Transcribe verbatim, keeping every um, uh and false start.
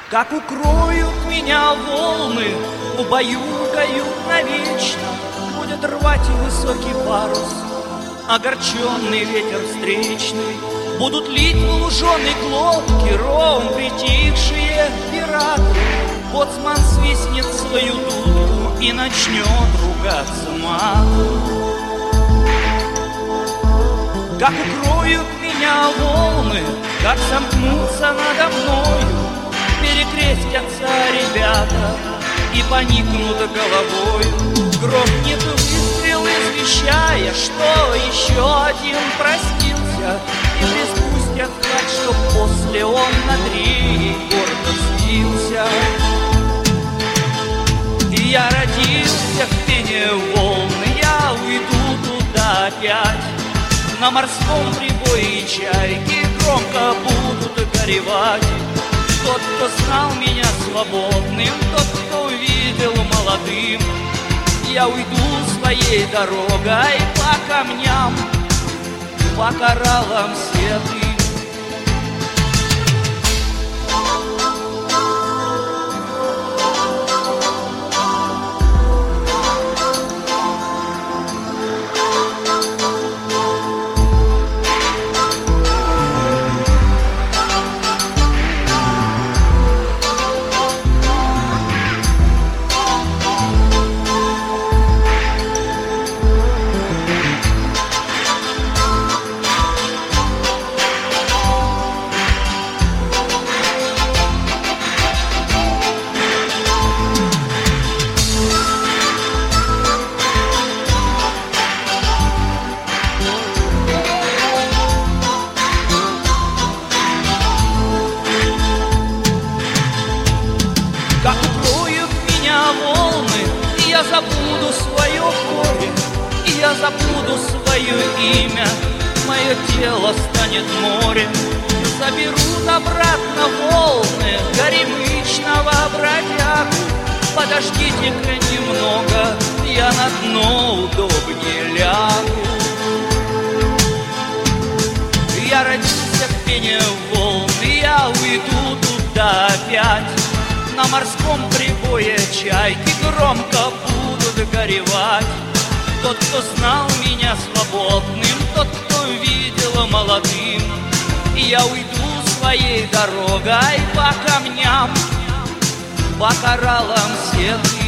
Как укроют меня волны, убаюкают навечно, будет рвать высокий парус, огорченный ветер встречный, будут лить в луженой глотке ром притихшие пираты. Боцман свистнет свою дудку и начнет ругаться матом. Как укроют меня волны, как сомкнутся надо мною, перекрестятся ребята и поникнут головой. Грохнет выстрел, извещая, что еще один простился, и приспустят так, что после он на три гордо слился. И я родился в пене волн, я уйду туда опять. На морском прибое чайки громко будут горевать. Тот, кто знал меня свободным, тот, кто увидел молодым, я уйду своей дорогой по камням, по кораллам седым. Как укроют меня волны, и я забуду свое горе, и я забуду свое имя, мое тело станет морем. Заберут обратно волны горемычного бродягу. Подождите-ка немного, я на дно удобнее лягу. Я родился в пене волн, и я уйду туда опять. На морском прибое чайки громко будут горевать. Тот, кто знал меня свободным, тот, кто видел молодым, и я уйду своей дорогой по камням, по кораллам седым.